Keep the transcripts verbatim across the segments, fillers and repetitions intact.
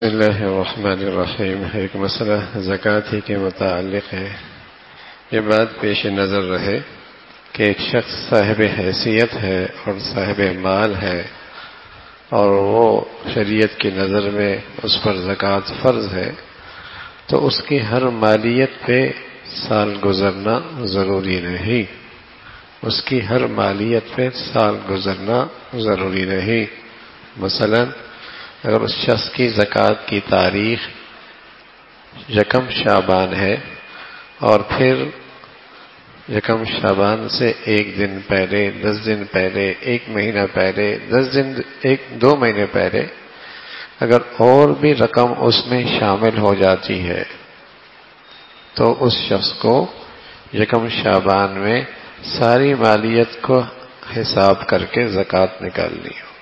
بسم اللہ الرحمن الرحیم. ایک مسئلہ زکوٰۃ ہی کے متعلق ہے. یہ بات پیش نظر رہے کہ ایک شخص صاحب حیثیت ہے اور صاحب مال ہے اور وہ شریعت کی نظر میں اس پر زکوٰۃ فرض ہے، تو اس کی ہر مالیت پہ سال گزرنا ضروری نہیں. اس کی ہر مالیت پہ سال گزرنا ضروری نہیں. مثلا اگر اس شخص کی زکوٰۃ کی تاریخ یکم شعبان ہے اور پھر یکم شعبان سے ایک دن پہلے، دس دن پہلے، ایک مہینہ پہلے، دس دن ایک دو مہینے پہلے اگر اور بھی رقم اس میں شامل ہو جاتی ہے تو اس شخص کو یکم شعبان میں ساری مالیت کو حساب کر کے زکوٰۃ نکالنی ہوگی.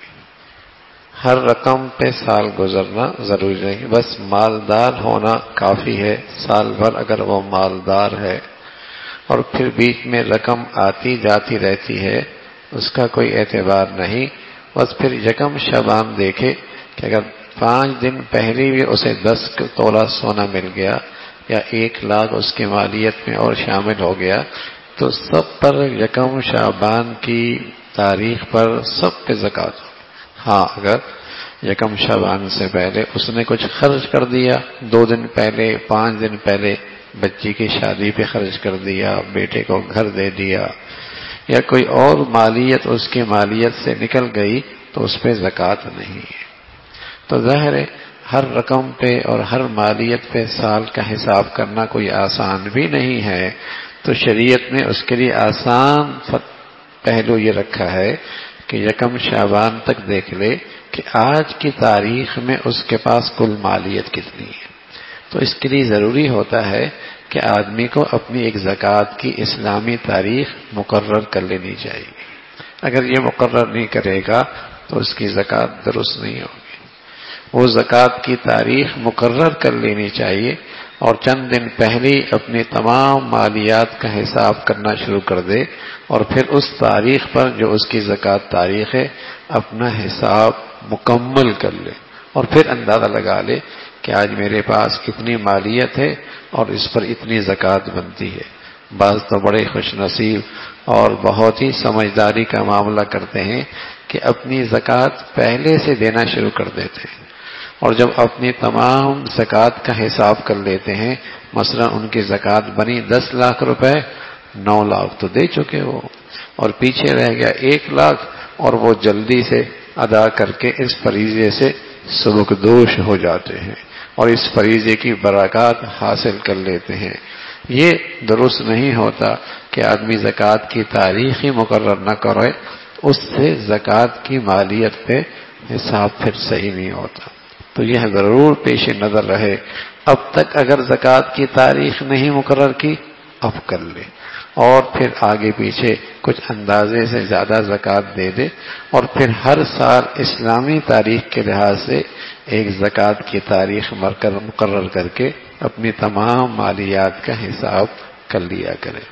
ہر رقم پہ سال گزرنا ضروری نہیں، بس مالدار ہونا کافی ہے. سال بھر اگر وہ مالدار ہے اور پھر بیچ میں رقم آتی جاتی رہتی ہے اس کا کوئی اعتبار نہیں. بس پھر یکم شعبان دیکھے کہ اگر پانچ دن پہلے بھی اسے دس تولہ سونا مل گیا یا ایک لاکھ اس کی مالیت میں اور شامل ہو گیا تو سب پر یکم شعبان کی تاریخ پر سب پہ زکوٰۃ ہو. ہاں اگر یکم شعبان سے پہلے اس نے کچھ خرچ کر دیا، دو دن پہلے، پانچ دن پہلے بچی کی شادی پہ خرچ کر دیا، بیٹے کو گھر دے دیا یا کوئی اور مالیت اس کی مالیت سے نکل گئی تو اس پہ زکوٰۃ نہیں ہے. تو ظاہر ہے ہر رقم پہ اور ہر مالیت پہ سال کا حساب کرنا کوئی آسان بھی نہیں ہے. تو شریعت نے اس کے لیے آسان پہلو یہ رکھا ہے کہ یکم شعبان تک دیکھ لے کہ آج کی تاریخ میں اس کے پاس کل مالیت کتنی ہے. تو اس کے لیے ضروری ہوتا ہے کہ آدمی کو اپنی ایک زکوٰۃ کی اسلامی تاریخ مقرر کر لینی چاہیے. اگر یہ مقرر نہیں کرے گا تو اس کی زکوٰۃ درست نہیں ہوگی. وہ زکوٰۃ کی تاریخ مقرر کر لینی چاہیے اور چند دن پہلے اپنی تمام مالیات کا حساب کرنا شروع کر دے اور پھر اس تاریخ پر جو اس کی زکوٰۃ تاریخ ہے اپنا حساب مکمل کر لے اور پھر اندازہ لگا لے کہ آج میرے پاس اتنی مالیت ہے اور اس پر اتنی زکوٰۃ بنتی ہے. بعض تو بڑے خوش نصیب اور بہت ہی سمجھداری کا معاملہ کرتے ہیں کہ اپنی زکوٰۃ پہلے سے دینا شروع کر دیتے ہیں اور جب اپنی تمام زکوٰۃ کا حساب کر لیتے ہیں، مثلا ان کی زکوٰۃ بنی دس لاکھ روپے، نو لاکھ تو دے چکے وہ اور پیچھے رہ گیا ایک لاکھ اور وہ جلدی سے ادا کر کے اس فریضے سے سبکدوش ہو جاتے ہیں اور اس فریضے کی برکات حاصل کر لیتے ہیں. یہ درست نہیں ہوتا کہ آدمی زکوٰۃ کی تاریخ ہی مقرر نہ کرے، اس سے زکوٰۃ کی مالیت پہ حساب پھر صحیح نہیں ہوتا. تو یہ ضرور پیش نظر رہے اب تک اگر زکوٰۃ کی تاریخ نہیں مقرر کی اب کر لے اور پھر آگے پیچھے کچھ اندازے سے زیادہ زکوٰۃ دے دے اور پھر ہر سال اسلامی تاریخ کے لحاظ سے ایک زکوٰۃ کی تاریخ مقرر کر کے اپنی تمام مالیات کا حساب کر لیا کرے.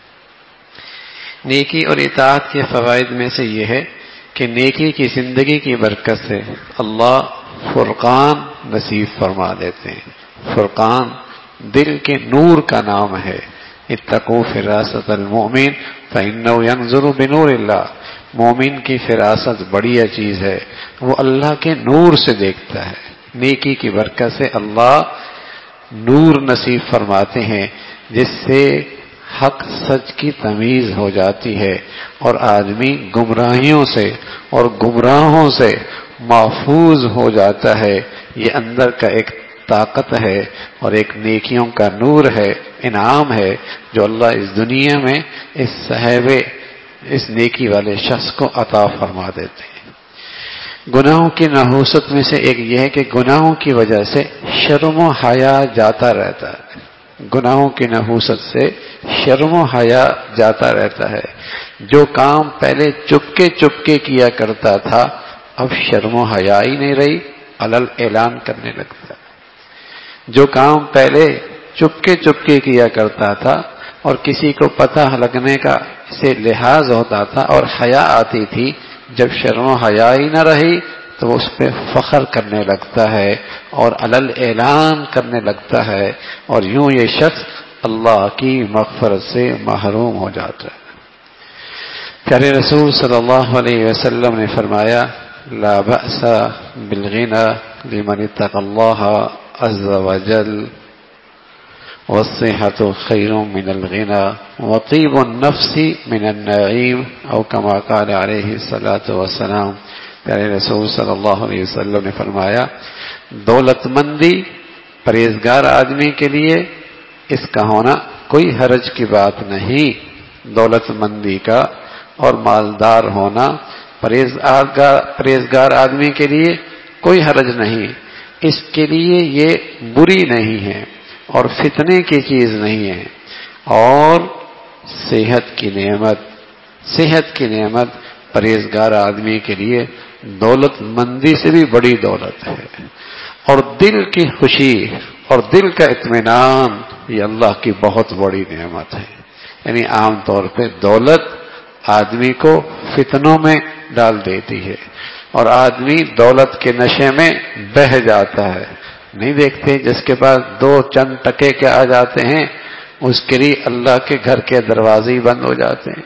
نیکی اور اطاعت کے فوائد میں سے یہ ہے کہ نیکی کی زندگی کی برکت سے اللہ فرقان نصیب فرما دیتے ہیں. فرقان دل کے نور کا نام ہے. اتقوا فراست المؤمن فإنه ينظر بنور اللہ. مومن کی فراست بڑی چیز ہے، وہ اللہ کے نور سے دیکھتا ہے. نیکی کی برکت سے اللہ نور نصیب فرماتے ہیں جس سے حق سچ کی تمیز ہو جاتی ہے اور آدمی گمراہیوں سے اور گمراہوں سے محفوظ ہو جاتا ہے. یہ اندر کا ایک طاقت ہے اور ایک نیکیوں کا نور ہے، انعام ہے جو اللہ اس دنیا میں اس صاحب اس نیکی والے شخص کو عطا فرما دیتے ہیں. گناہوں کی نحوست میں سے ایک یہ ہے کہ گناہوں کی وجہ سے شرم و حیا جاتا رہتا ہے. گناہوں کی نحوست سے شرم و حیا جاتا رہتا ہے. جو کام پہلے چپکے چپکے کیا کرتا تھا اب شرم و حیا ہی نہیں رہی، علل اعلان کرنے لگتا ہے. جو کام پہلے چپکے چپکے کیا کرتا تھا اور کسی کو پتہ لگنے کا سے لحاظ ہوتا تھا اور حیا آتی تھی، جب شرم و حیا ہی نہ رہی تو وہ اس پہ فخر کرنے لگتا ہے اور علل اعلان کرنے لگتا ہے، اور یوں یہ شخص اللہ کی مغفرت سے محروم ہو جاتا ہے۔ پیارے رسول صلی اللہ علیہ وسلم نے فرمایا لا بأس بالغنى لمن اتقى الله عز وجل والصحة خير من الغنى وطيب النفس من النعيم او كما قال عليه الصلاة والسلام۔ پیارے رسول صلی اللہ علیہ وسلم نے فرمایا دولت مندی پرہیزگار آدمی کے لیے اس کا ہونا کوئی حرج کی بات نہیں، دولت مندی کا اور مالدار ہونا پرہیزگار آدمی کے لیے کوئی حرج نہیں، اس کے لیے یہ بری نہیں ہے اور فتنے کی چیز نہیں ہے۔ اور صحت کی نعمت صحت کی نعمت پرہیزگار آدمی کے لیے دولت مندی سے بھی بڑی دولت ہے، اور دل کی خوشی اور دل کا اطمینان یہ اللہ کی بہت بڑی نعمت ہے۔ یعنی عام طور پہ دولت آدمی کو فتنوں میں ڈال دیتی ہے اور آدمی دولت کے نشے میں بہہ جاتا ہے۔ نہیں دیکھتے جس کے پاس دو چند ٹکے کے آ جاتے ہیں اس کے لیے اللہ کے گھر کے دروازے بند ہو جاتے ہیں،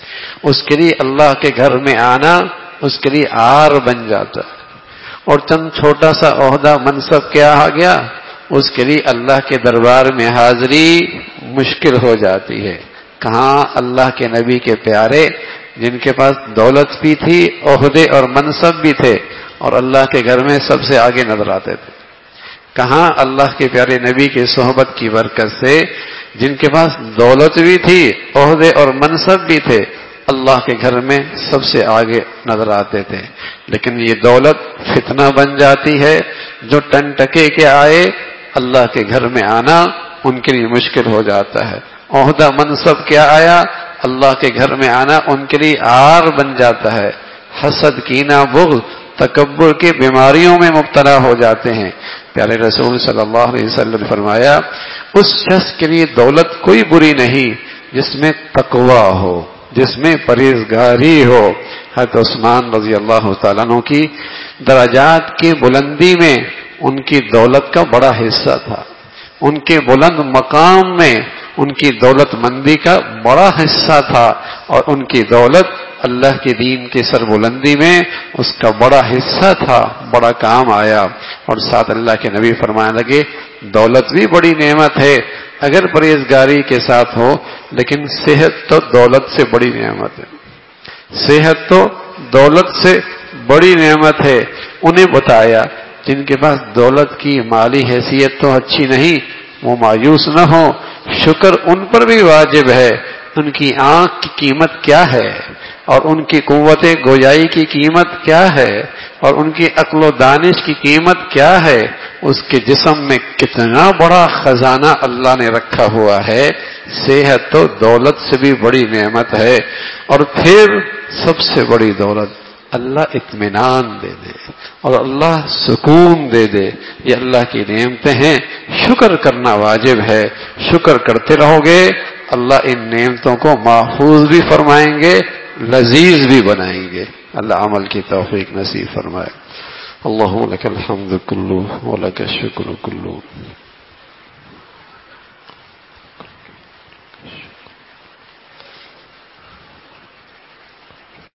اس کے لیے اللہ کے گھر میں آنا اس کے لیے آر بن جاتا ہے، اور چند چھوٹا سا عہدہ منصب کیا آ گیا اس کے لیے اللہ کے دربار میں حاضری مشکل ہو جاتی ہے۔ کہاں اللہ کے نبی کے پیارے جن کے پاس دولت بھی تھی، عہدے اور منصب بھی تھے، اور اللہ کے گھر میں سب سے آگے نظر آتے تھے، کہاں اللہ کے پیارے نبی کی صحبت کی برکت سے جن کے پاس دولت بھی تھی، عہدے اور منصب بھی تھے، اللہ کے گھر میں سب سے آگے نظر آتے تھے۔ لیکن یہ دولت فتنہ بن جاتی ہے، جو ٹن ٹکے کے آئے اللہ کے گھر میں آنا ان کے لیے مشکل ہو جاتا ہے، عہدہ منصب کیا آیا اللہ کے گھر میں آنا ان کے لیے آر بن جاتا ہے، حسد کینہ بغض تکبر کی بیماریوں میں مبتلا ہو جاتے ہیں۔ پیارے رسول صلی اللہ علیہ وسلم نے فرمایا اس شخص کے لیے دولت کوئی بری نہیں جس میں تقویٰ ہو، جس میں پرہیزگاری ہو۔ حضرت عثمان رضی اللہ تعالیٰ عنہ کی درجات کی بلندی میں ان کی دولت کا بڑا حصہ تھا، ان کے بلند مقام میں ان کی دولت مندی کا بڑا حصہ تھا، اور ان کی دولت اللہ کے دین کی سربلندی میں اس کا بڑا حصہ تھا، بڑا کام آیا۔ اور ساتھ اللہ کے نبی فرمانے لگے دولت بھی بڑی نعمت ہے اگر پرہیزگاری کے ساتھ ہو، لیکن صحت تو دولت سے بڑی نعمت ہے، صحت تو دولت سے بڑی نعمت ہے۔ انہیں بتایا جن کے پاس دولت کی مالی حیثیت تو اچھی نہیں وہ مایوس نہ ہو، شکر ان پر بھی واجب ہے۔ ان کی آنکھ کی قیمت کیا ہے، اور ان کی قوت گویائی کی قیمت کیا ہے، اور ان کی عقل و دانش کی قیمت کیا ہے، اس کے جسم میں کتنا بڑا خزانہ اللہ نے رکھا ہوا ہے۔ صحت تو دولت سے بھی بڑی نعمت ہے، اور پھر سب سے بڑی دولت اللہ اطمینان دے دے اور اللہ سکون دے دے، یہ اللہ کی نعمتیں ہیں، شکر کرنا واجب ہے۔ شکر کرتے رہو گے اللہ ان نعمتوں کو محفوظ بھی فرمائیں گے، لذیذ بھی بنائیں گے۔ اللہ عمل کی توفیق نصیب فرمائے۔ اللہم لک الحمد کلہ ولک الشکر کلہ۔